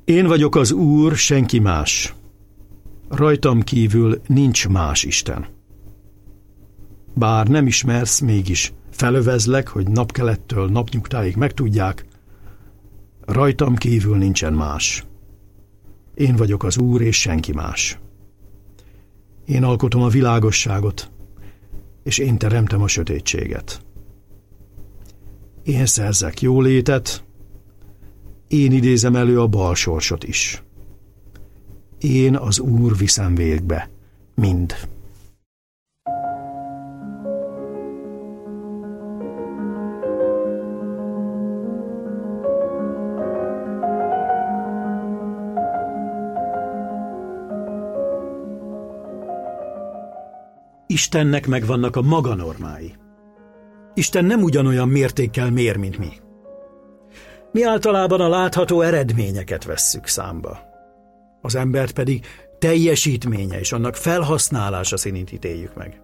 Én vagyok az Úr, senki más. Rajtam kívül nincs más Isten. Bár nem ismersz, mégis felövezlek, hogy napkelettől napnyugtáig megtudják, rajtam kívül nincsen más. Én vagyok az Úr, és senki más. Én alkotom a világosságot, és én teremtem a sötétséget. Én szerzek jólétet, én idézem elő a bal sorsot is. Én az Úr viszem végbe mind. Istennek megvannak a maga normái. Isten nem ugyanolyan mértékkel mér, mint mi. Mi általában a látható eredményeket vesszük számba. Az embert pedig teljesítménye és annak felhasználása szerint ítéljük meg.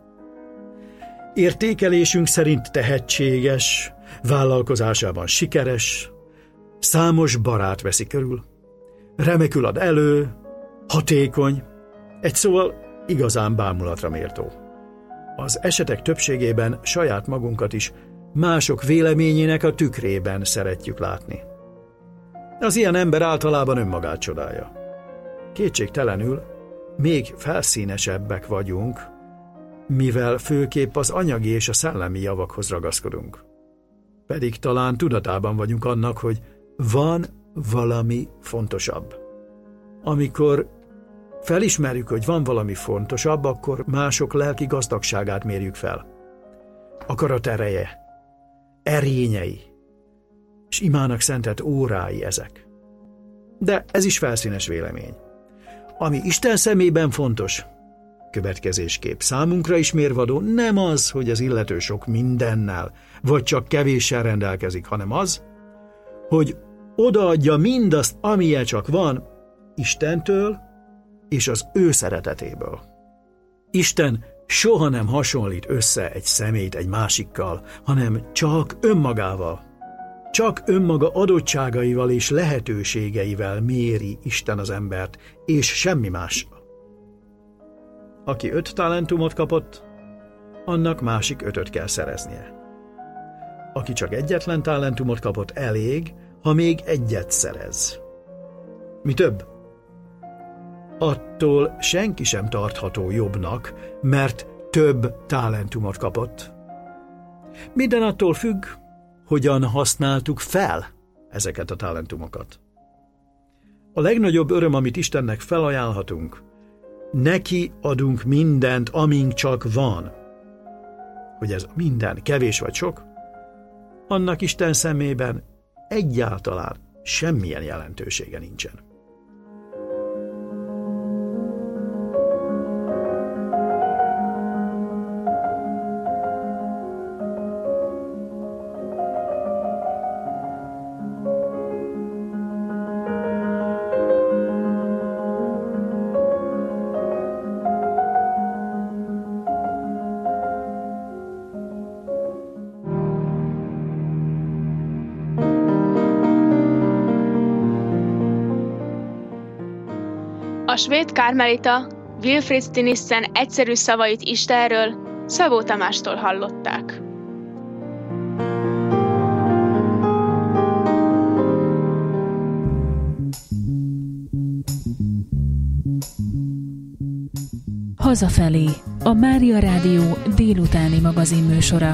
Értékelésünk szerint tehetséges, vállalkozásában sikeres, számos barát veszi körül, remekül ad elő, hatékony, egy szóval igazán bámulatra méltó. Az esetek többségében saját magunkat is mások véleményének a tükrében szeretjük látni. Az ilyen ember általában önmagát csodálja. Kétségtelenül még felszínesebbek vagyunk, mivel főképp az anyagi és a szellemi javakhoz ragaszkodunk. Pedig talán tudatában vagyunk annak, hogy van valami fontosabb. Amikor felismerjük, hogy van valami fontosabb, akkor mások lelki gazdagságát mérjük fel. Akarat ereje, erényei, és imának szentelt órái ezek. De ez is felszínes vélemény. Ami Isten szemében fontos, következésképp számunkra is mérvadó, nem az, hogy az illető sok mindennel, vagy csak kevéssel rendelkezik, hanem az, hogy odaadja mindazt, amilyen csak van, Istentől és az ő szeretetéből. Isten soha nem hasonlít össze egy személyt egy másikkal, hanem csak önmagával. Csak önmaga adottságaival és lehetőségeivel méri Isten az embert, és semmi mással. Aki 5 talentumot kapott, annak másik 5-öt kell szereznie. Aki csak egyetlen talentumot kapott, elég, ha még egyet szerez. Mi több? Attól senki sem tartható jobbnak, mert több talentumot kapott. Minden attól függ, hogyan használtuk fel ezeket a talentumokat. A legnagyobb öröm, amit Istennek felajánlhatunk, neki adunk mindent, amink csak van. Hogy ez minden kevés vagy sok, annak Isten szemében egyáltalán semmilyen jelentősége nincsen. A svéd kármelita Wilfrid Stinissen egyszerű szavait Istenről Szabó Tamástól hallották. Hazafelé, a Mária Rádió délutáni magazinműsora.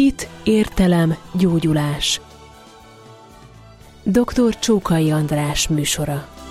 Hit, értelem, gyógyulás. Dr. Csókai András műsora.